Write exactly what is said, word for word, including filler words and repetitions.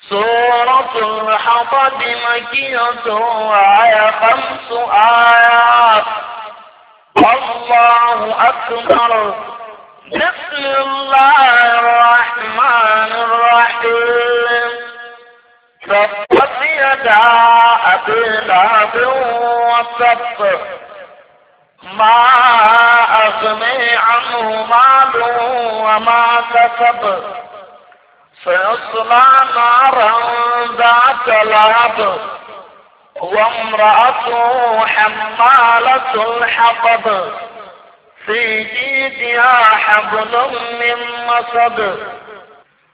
سورة الحطب مكية وهي خمس آيات. الله أكبر. بسم الله الرحمن الرحيم. تبت يدا أبي لهب وتب ما أغني عنه ماله وما كسب سيصلى نارا ذات لهب وامرأته حمالة الحطب في جيدها حبل من مسد